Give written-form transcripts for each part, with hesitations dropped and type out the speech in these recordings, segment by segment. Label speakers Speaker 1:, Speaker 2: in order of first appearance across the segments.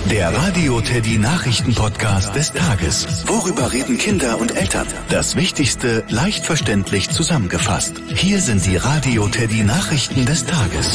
Speaker 1: Der Radio Teddy Nachrichten-Podcast des Tages. Worüber reden Kinder und Eltern? Das Wichtigste leicht verständlich zusammengefasst. Hier sind die Radio Teddy Nachrichten des Tages.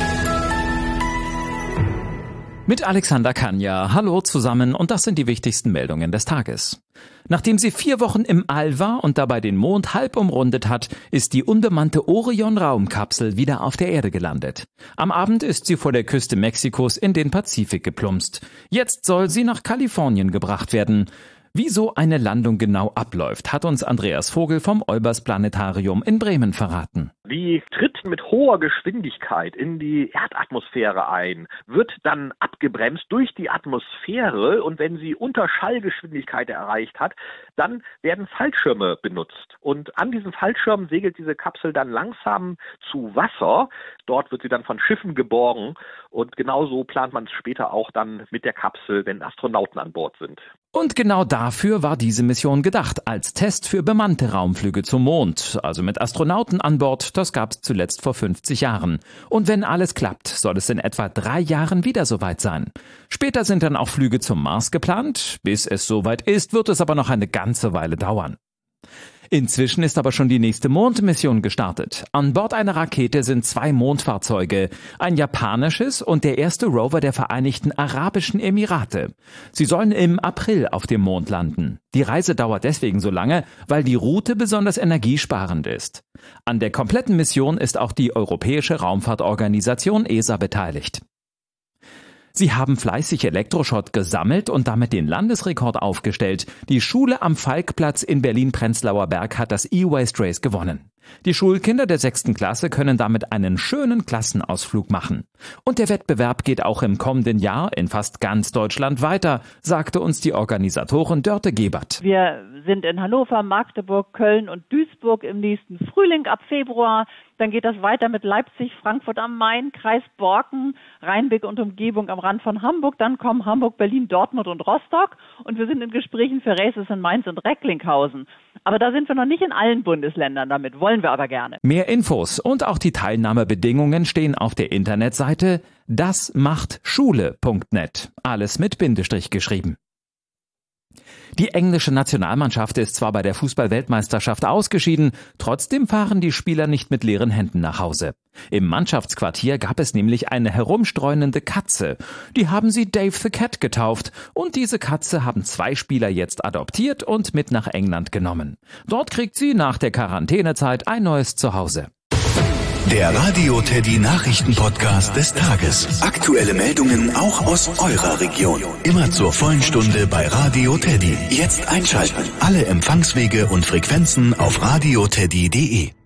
Speaker 2: Mit Alexander Kanja. Hallo zusammen und das sind die wichtigsten Meldungen des Tages. Nachdem sie 4 Wochen im All war und dabei den Mond halb umrundet hat, ist die unbemannte Orion-Raumkapsel wieder auf der Erde gelandet. Am Abend ist sie vor der Küste Mexikos in den Pazifik geplumpst. Jetzt soll sie nach Kalifornien gebracht werden. Wie so eine Landung genau abläuft, hat uns Andreas Vogel vom Olbers Planetarium in Bremen verraten.
Speaker 3: Die tritt mit hoher Geschwindigkeit in die Erdatmosphäre ein, wird dann abgebremst durch die Atmosphäre und wenn sie Unterschallgeschwindigkeit erreicht hat, dann werden Fallschirme benutzt. Und an diesen Fallschirmen segelt diese Kapsel dann langsam zu Wasser. Dort wird sie dann von Schiffen geborgen und genauso plant man es später auch dann mit der Kapsel, wenn Astronauten an Bord sind.
Speaker 2: Und genau dafür war diese Mission gedacht, als Test für bemannte Raumflüge zum Mond, also mit Astronauten an Bord, das gab es zuletzt vor 50 Jahren. Und wenn alles klappt, soll es in etwa 3 Jahren wieder soweit sein. Später sind dann auch Flüge zum Mars geplant, bis es soweit ist, wird es aber noch eine ganze Weile dauern. Inzwischen ist aber schon die nächste Mondmission gestartet. An Bord einer Rakete sind 2 Mondfahrzeuge, ein japanisches und der erste Rover der Vereinigten Arabischen Emirate. Sie sollen im April auf dem Mond landen. Die Reise dauert deswegen so lange, weil die Route besonders energiesparend ist. An der kompletten Mission ist auch die Europäische Raumfahrtorganisation ESA beteiligt. Sie haben fleißig Elektroschrott gesammelt und damit den Landesrekord aufgestellt. Die Schule am Falkplatz in Berlin-Prenzlauer Berg hat das E-Waste Race gewonnen. Die Schulkinder der 6. Klasse können damit einen schönen Klassenausflug machen. Und der Wettbewerb geht auch im kommenden Jahr in fast ganz Deutschland weiter, sagte uns die Organisatorin Dörte Gebert.
Speaker 4: Wir sind in Hannover, Magdeburg, Köln und Duisburg im nächsten Frühling ab Februar. Dann geht das weiter mit Leipzig, Frankfurt am Main, Kreis Borken, Rheinbeck und Umgebung am Rand von Hamburg. Dann kommen Hamburg, Berlin, Dortmund und Rostock. Und wir sind in Gesprächen für Races in Mainz und Recklinghausen. Aber da sind wir noch nicht in allen Bundesländern damit, wollen wir aber gerne.
Speaker 2: Mehr Infos und auch die Teilnahmebedingungen stehen auf der Internetseite dasmachtschule.net. Alles mit Bindestrich geschrieben. Die englische Nationalmannschaft ist zwar bei der Fußball-Weltmeisterschaft ausgeschieden, trotzdem fahren die Spieler nicht mit leeren Händen nach Hause. Im Mannschaftsquartier gab es nämlich eine herumstreunende Katze. Die haben sie Dave the Cat getauft und diese Katze haben 2 Spieler jetzt adoptiert und mit nach England genommen. Dort kriegt sie nach der Quarantänezeit ein neues Zuhause.
Speaker 1: Der Radio Teddy Nachrichten-Podcast des Tages. Aktuelle Meldungen auch aus eurer Region. Immer zur vollen Stunde bei Radio Teddy. Jetzt einschalten. Alle Empfangswege und Frequenzen auf radioteddy.de.